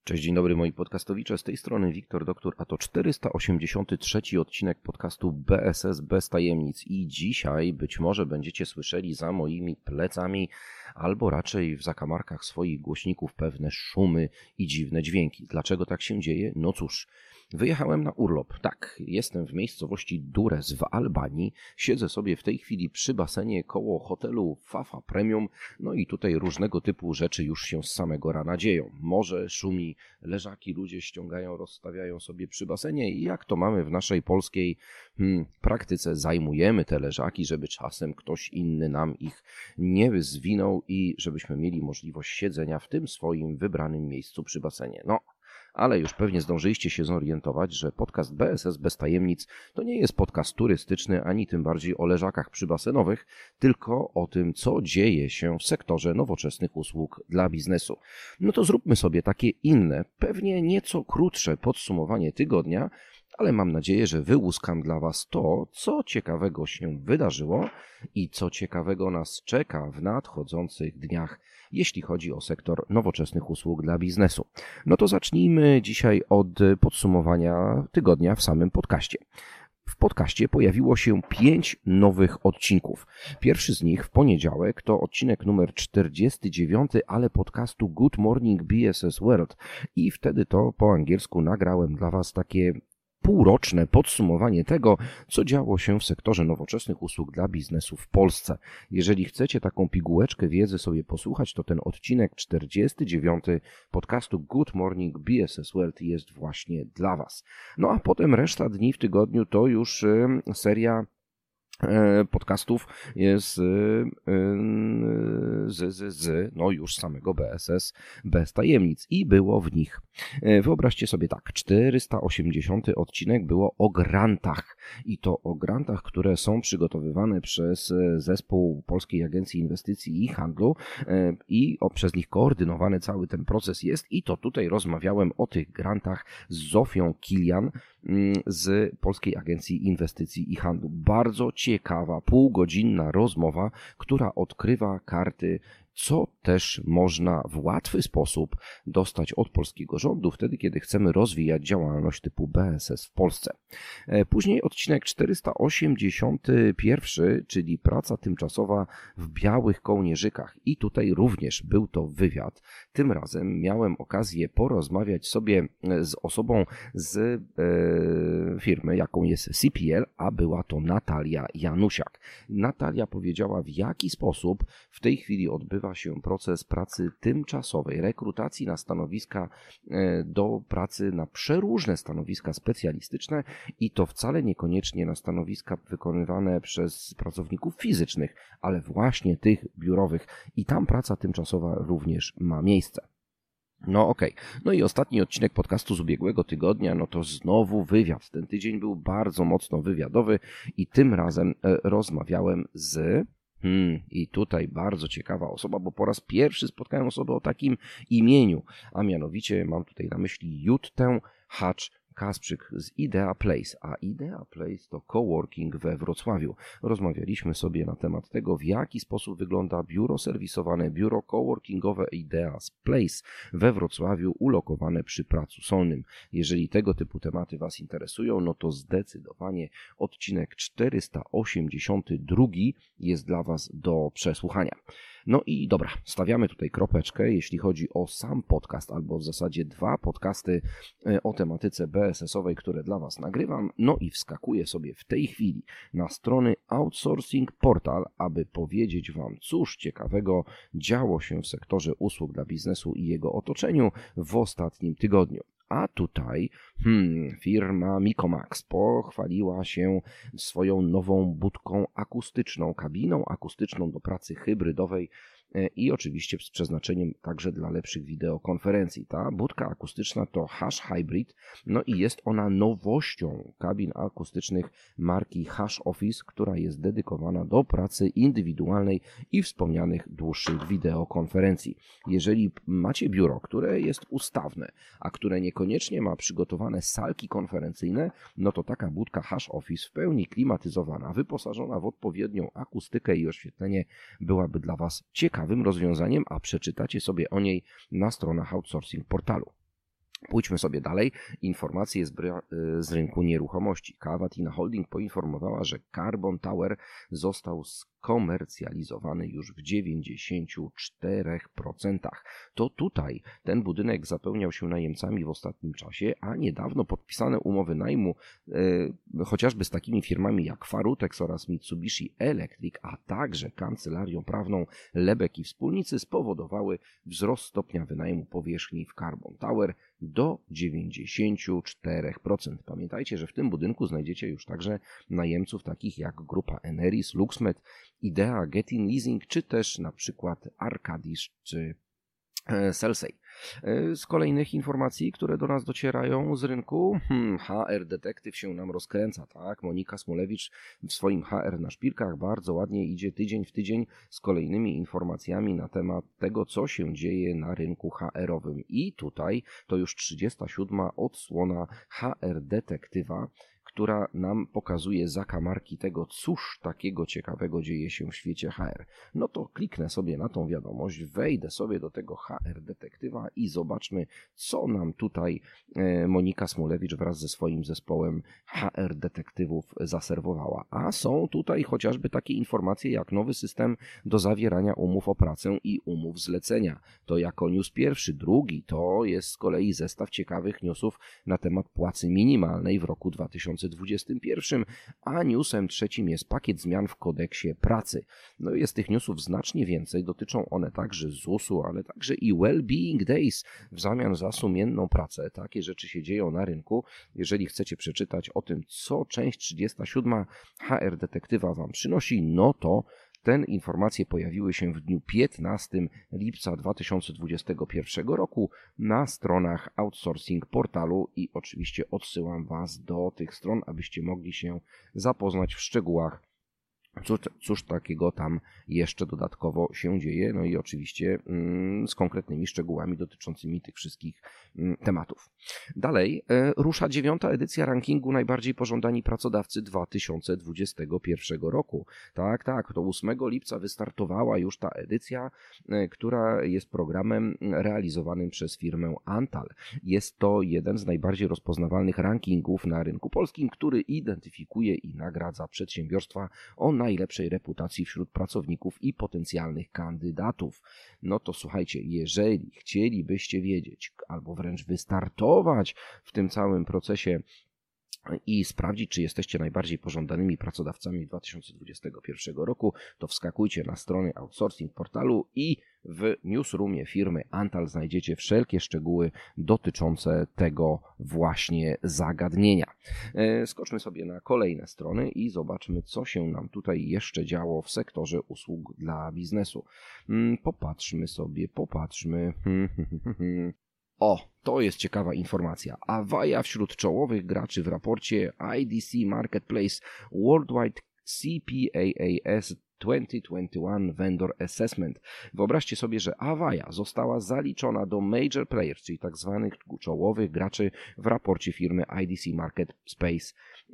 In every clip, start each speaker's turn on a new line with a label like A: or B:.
A: Cześć, dzień dobry moi podcastowicze, z tej strony Wiktor Doktor, a to 483 odcinek podcastu BSS bez tajemnic i dzisiaj być może będziecie słyszeli za moimi plecami albo raczej w zakamarkach swoich głośników pewne szumy i dziwne dźwięki. Dlaczego tak się dzieje? No cóż, wyjechałem na urlop. Tak, jestem w miejscowości Durrës w Albanii, siedzę sobie w tej chwili przy basenie koło hotelu Fafa Premium, no i tutaj różnego typu rzeczy już się z samego rana dzieją. Morze szumi, leżaki ludzie ściągają, rozstawiają sobie przy basenie i jak to mamy w naszej polskiej praktyce, zajmujemy te leżaki, żeby czasem ktoś inny nam ich nie zwinął i żebyśmy mieli możliwość siedzenia w tym swoim wybranym miejscu przy basenie. No, ale już pewnie zdążyliście się zorientować, że podcast BSS bez tajemnic to nie jest podcast turystyczny, ani tym bardziej o leżakach przybasenowych, tylko o tym, co dzieje się w sektorze nowoczesnych usług dla biznesu. No to zróbmy sobie takie inne, pewnie nieco krótsze podsumowanie tygodnia, ale mam nadzieję, że wyłuskam dla Was to, co ciekawego się wydarzyło i co ciekawego nas czeka w nadchodzących dniach, jeśli chodzi o sektor nowoczesnych usług dla biznesu. No to zacznijmy dzisiaj od podsumowania tygodnia w samym podcaście. W podcaście pojawiło się 5 nowych odcinków. Pierwszy z nich w poniedziałek to odcinek numer 49, ale podcastu Good Morning BSS World i wtedy to po angielsku nagrałem dla Was takie półroczne podsumowanie tego, co działo się w sektorze nowoczesnych usług dla biznesu w Polsce. Jeżeli chcecie taką pigułeczkę wiedzy sobie posłuchać, to ten odcinek 49 podcastu Good Morning BSS World jest właśnie dla Was. No a potem reszta dni w tygodniu to już seria podcastów jest no już samego BSS bez tajemnic i było w nich. Wyobraźcie sobie tak, 480 odcinek było o grantach i to o grantach, które są przygotowywane przez zespół Polskiej Agencji Inwestycji i Handlu i przez nich koordynowany cały ten proces jest i to tutaj rozmawiałem o tych grantach z Zofią Kilian z Polskiej Agencji Inwestycji i Handlu. Bardzo ciekawa, półgodzinna rozmowa, która odkrywa karty, co też można w łatwy sposób dostać od polskiego rządu wtedy, kiedy chcemy rozwijać działalność typu BSS w Polsce. Później odcinek 481, czyli praca tymczasowa w Białych Kołnierzykach i tutaj również był to wywiad. Tym razem miałem okazję porozmawiać sobie z osobą z firmy, jaką jest CPL, a była to Natalia Janusiak. Natalia powiedziała, w jaki sposób w tej chwili odbywa się proces pracy tymczasowej, rekrutacji na stanowiska do pracy na przeróżne stanowiska specjalistyczne i to wcale niekoniecznie na stanowiska wykonywane przez pracowników fizycznych, ale właśnie tych biurowych i tam praca tymczasowa również ma miejsce. No okej. No i ostatni odcinek podcastu z ubiegłego tygodnia, no to znowu wywiad. Ten tydzień był bardzo mocno wywiadowy i tym razem rozmawiałem z... I tutaj bardzo ciekawa osoba, bo po raz pierwszy spotkałem osobę o takim imieniu, a mianowicie mam tutaj na myśli Juttę Hacz-Kasprzyk z Idea Place, a Idea Place to coworking we Wrocławiu. Rozmawialiśmy sobie na temat tego, w jaki sposób wygląda biuro serwisowane, biuro coworkingowe Idea Place we Wrocławiu ulokowane przy Placu Solnym. Jeżeli tego typu tematy Was interesują, no to zdecydowanie odcinek 482 jest dla Was do przesłuchania. No i dobra, stawiamy tutaj kropeczkę, jeśli chodzi o sam podcast, albo w zasadzie 2 podcasty o tematyce BSS-owej, które dla Was nagrywam. No i wskakuję sobie w tej chwili na strony Outsourcing Portal, aby powiedzieć Wam, cóż ciekawego działo się w sektorze usług dla biznesu i jego otoczeniu w ostatnim tygodniu. A tutaj firma Mikomax pochwaliła się swoją nową budką akustyczną, kabiną akustyczną do pracy hybrydowej i oczywiście z przeznaczeniem także dla lepszych wideokonferencji. Ta budka akustyczna to Hash Hybrid, no i jest ona nowością kabin akustycznych marki Hash Office, która jest dedykowana do pracy indywidualnej i wspomnianych dłuższych wideokonferencji. Jeżeli macie biuro, które jest ustawne, a które niekoniecznie ma przygotowane salki konferencyjne, no to taka budka Hash Office w pełni klimatyzowana, wyposażona w odpowiednią akustykę i oświetlenie byłaby dla Was ciekawym rozwiązaniem, a przeczytacie sobie o niej na stronach Outsourcing Portalu. Pójdźmy sobie dalej. Informacje z rynku nieruchomości. Cavatina Holding poinformowała, że Carbon Tower został skomercjalizowany już w 94%. To tutaj ten budynek zapełniał się najemcami w ostatnim czasie, a niedawno podpisane umowy najmu chociażby z takimi firmami jak Farutex oraz Mitsubishi Electric, a także kancelarią prawną Lebek i Wspólnicy spowodowały wzrost stopnia wynajmu powierzchni w Carbon Tower do 94%. Pamiętajcie, że w tym budynku znajdziecie już także najemców takich jak Grupa Eneris, LuxMed, Idea, Getin Leasing, czy też na przykład Arcadis czy Selsey. Z kolejnych informacji, które do nas docierają z rynku, HR Detektyw się nam rozkręca, tak? Monika Smolewicz w swoim HR na szpilkach bardzo ładnie idzie tydzień w tydzień z kolejnymi informacjami na temat tego, co się dzieje na rynku HR-owym. I tutaj to już 37. odsłona HR Detektywa, która nam pokazuje zakamarki tego, cóż takiego ciekawego dzieje się w świecie HR. No to kliknę sobie na tą wiadomość, wejdę sobie do tego HR Detektywa i zobaczmy, co nam tutaj Monika Smolewicz wraz ze swoim zespołem HR Detektywów zaserwowała. A są tutaj chociażby takie informacje jak nowy system do zawierania umów o pracę i umów zlecenia. To jako news pierwszy. Drugi to jest z kolei zestaw ciekawych newsów na temat płacy minimalnej w roku 2021, a newsem trzecim jest pakiet zmian w kodeksie pracy. No jest tych newsów znacznie więcej, dotyczą one także ZUS-u, ale także i Well-Being Days w zamian za sumienną pracę. Takie rzeczy się dzieją na rynku. Jeżeli chcecie przeczytać o tym, co część 37 HR Detektywa Wam przynosi, no to te informacje pojawiły się w dniu 15 lipca 2021 roku na stronach outsourcing portalu i oczywiście odsyłam Was do tych stron, abyście mogli się zapoznać w szczegółach, cóż takiego tam jeszcze dodatkowo się dzieje, no i oczywiście z konkretnymi szczegółami dotyczącymi tych wszystkich tematów. Dalej rusza 9. edycja rankingu najbardziej pożądani pracodawcy 2021 roku. Tak, to 8 lipca wystartowała już ta edycja, która jest programem realizowanym przez firmę Antal. Jest to jeden z najbardziej rozpoznawalnych rankingów na rynku polskim, który identyfikuje i nagradza przedsiębiorstwa o najlepszej reputacji wśród pracowników i potencjalnych kandydatów. No to słuchajcie, jeżeli chcielibyście wiedzieć albo wręcz wystartować w tym całym procesie i sprawdzić, czy jesteście najbardziej pożądanymi pracodawcami 2021 roku, to wskakujcie na strony outsourcing portalu i w newsroomie firmy Antal znajdziecie wszelkie szczegóły dotyczące tego właśnie zagadnienia. Skoczmy sobie na kolejne strony i zobaczmy, co się nam tutaj jeszcze działo w sektorze usług dla biznesu. Popatrzmy. O, to jest ciekawa informacja. Avaya wśród czołowych graczy w raporcie IDC Marketplace Worldwide CPAAS 2021 Vendor Assessment. Wyobraźcie sobie, że Avaya została zaliczona do Major Players, czyli tak zwanych czołowych graczy w raporcie firmy IDC Marketplace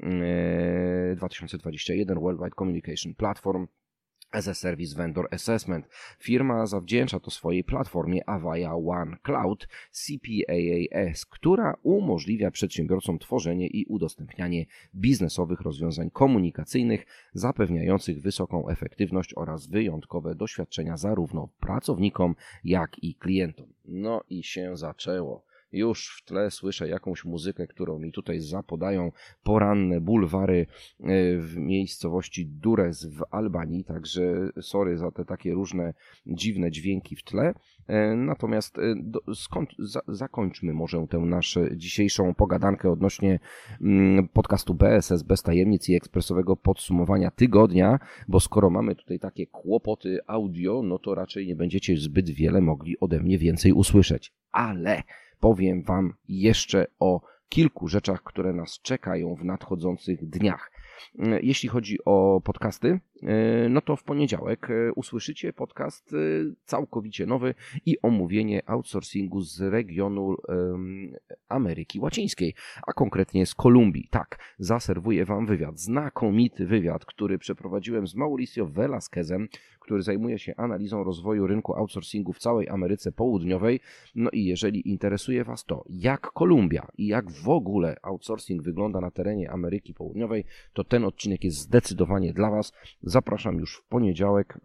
A: 2021 Worldwide Communication Platform as a Service Vendor Assessment. Firma zawdzięcza to swojej platformie Avaya One Cloud CPAAS, która umożliwia przedsiębiorcom tworzenie i udostępnianie biznesowych rozwiązań komunikacyjnych zapewniających wysoką efektywność oraz wyjątkowe doświadczenia zarówno pracownikom, jak i klientom. No i się zaczęło. Już w tle słyszę jakąś muzykę, którą mi tutaj zapodają poranne bulwary w miejscowości Durrës w Albanii, także sorry za te takie różne dziwne dźwięki w tle. Natomiast zakończmy może tę naszą dzisiejszą pogadankę odnośnie podcastu BSS bez tajemnic i ekspresowego podsumowania tygodnia, bo skoro mamy tutaj takie kłopoty audio, no to raczej nie będziecie zbyt wiele mogli ode mnie więcej usłyszeć. Ale powiem Wam jeszcze o kilku rzeczach, które nas czekają w nadchodzących dniach. Jeśli chodzi o podcasty, no to w poniedziałek usłyszycie podcast całkowicie nowy i omówienie outsourcingu z regionu Ameryki Łacińskiej, a konkretnie z Kolumbii. Tak, zaserwuję Wam wywiad, znakomity wywiad, który przeprowadziłem z Mauricio Velasquezem, który zajmuje się analizą rozwoju rynku outsourcingu w całej Ameryce Południowej. No i jeżeli interesuje Was to, jak Kolumbia i jak w ogóle outsourcing wygląda na terenie Ameryki Południowej, to ten odcinek jest zdecydowanie dla Was. Zapraszam już w poniedziałek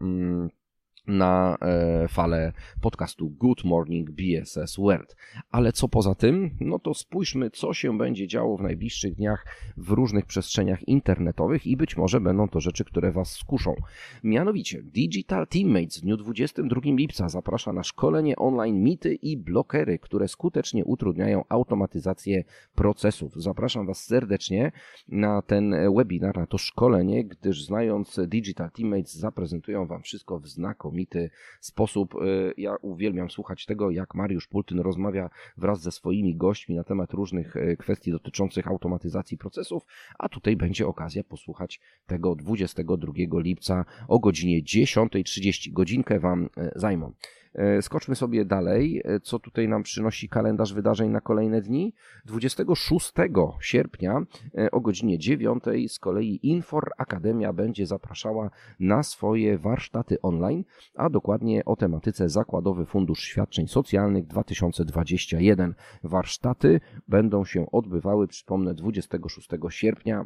A: na falę podcastu Good Morning BSS World. Ale co poza tym? No to spójrzmy, co się będzie działo w najbliższych dniach w różnych przestrzeniach internetowych i być może będą to rzeczy, które Was skuszą. Mianowicie Digital Teammates w dniu 22 lipca zaprasza na szkolenie online mity i blokery, które skutecznie utrudniają automatyzację procesów. Zapraszam Was serdecznie na ten webinar, na to szkolenie, gdyż znając Digital Teammates zaprezentują Wam wszystko w znakomity sposób. Ja uwielbiam słuchać tego, jak Mariusz Pultyn rozmawia wraz ze swoimi gośćmi na temat różnych kwestii dotyczących automatyzacji procesów, a tutaj będzie okazja posłuchać tego 22 lipca o godzinie 10:30. Godzinkę Wam zajmą. Skoczmy sobie dalej, co tutaj nam przynosi kalendarz wydarzeń na kolejne dni. 26 sierpnia o godzinie 9 z kolei Infor Akademia będzie zapraszała na swoje warsztaty online, a dokładnie o tematyce Zakładowy Fundusz Świadczeń Socjalnych 2021. Warsztaty będą się odbywały, przypomnę, 26 sierpnia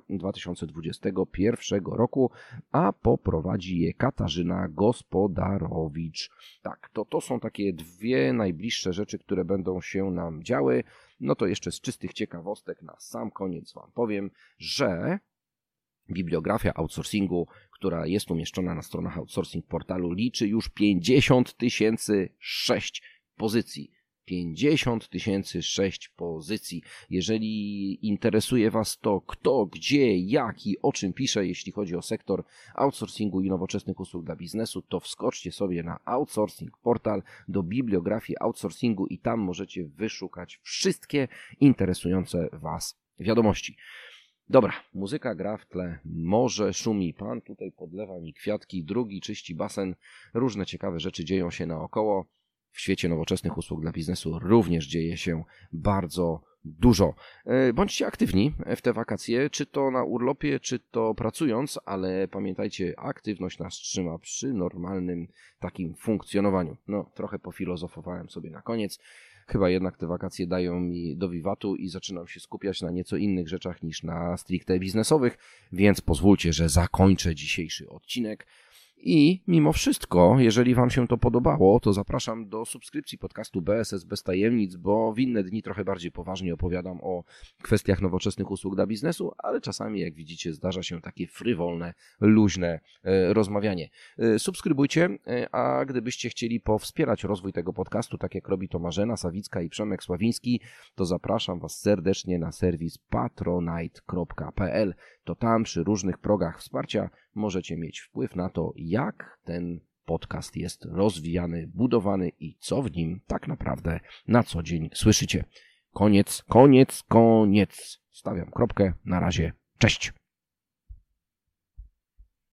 A: 2021 roku, a poprowadzi je Katarzyna Gospodarowicz. Tak, to są takie dwie najbliższe rzeczy, które będą się nam działy. No to jeszcze z czystych ciekawostek na sam koniec Wam powiem, że bibliografia outsourcingu, która jest umieszczona na stronach outsourcing portalu, liczy już 50,006 pozycji. 50,006 pozycji. Jeżeli interesuje Was to, kto, gdzie, jak i o czym pisze, jeśli chodzi o sektor outsourcingu i nowoczesnych usług dla biznesu, to wskoczcie sobie na Outsourcing Portal do bibliografii outsourcingu i tam możecie wyszukać wszystkie interesujące Was wiadomości. Dobra, muzyka gra w tle, morze szumi, pan tutaj podlewa mi kwiatki, drugi czyści basen, różne ciekawe rzeczy dzieją się naokoło. W świecie nowoczesnych usług dla biznesu również dzieje się bardzo dużo. Bądźcie aktywni w te wakacje, czy to na urlopie, czy to pracując, ale pamiętajcie, aktywność nas trzyma przy normalnym takim funkcjonowaniu. No, trochę pofilozofowałem sobie na koniec. Chyba jednak te wakacje dają mi do wiwatu i zaczynam się skupiać na nieco innych rzeczach niż na stricte biznesowych, więc pozwólcie, że zakończę dzisiejszy odcinek. I mimo wszystko, jeżeli Wam się to podobało, to zapraszam do subskrypcji podcastu BSS Bez Tajemnic, bo w inne dni trochę bardziej poważnie opowiadam o kwestiach nowoczesnych usług dla biznesu, ale czasami, jak widzicie, zdarza się takie frywolne, luźne rozmawianie. Subskrybujcie, a gdybyście chcieli powspierać rozwój tego podcastu, tak jak robi to Marzena Sawicka i Przemek Sławiński, to zapraszam Was serdecznie na serwis patronite.pl. To tam przy różnych progach wsparcia możecie mieć wpływ na to, jak ten podcast jest rozwijany, budowany i co w nim tak naprawdę na co dzień słyszycie. Koniec. Stawiam kropkę. Na razie. Cześć.